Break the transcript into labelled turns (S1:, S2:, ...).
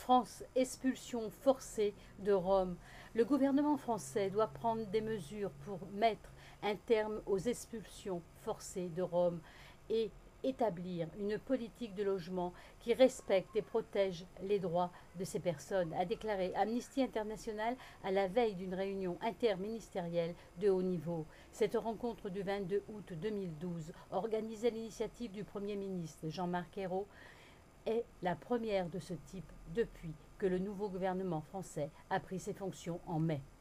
S1: France, expulsion forcée de Roms. Le gouvernement français doit prendre des mesures pour mettre un terme aux expulsions forcées de Roms et établir une politique de logement qui respecte et protège les droits de ces personnes, a déclaré Amnesty International à la veille d'une réunion interministérielle de haut niveau. Cette rencontre du 22 août 2012, organisée à l'initiative du Premier ministre Jean-Marc Ayrault, est la première de ce type depuis que le nouveau gouvernement français a pris ses fonctions en mai.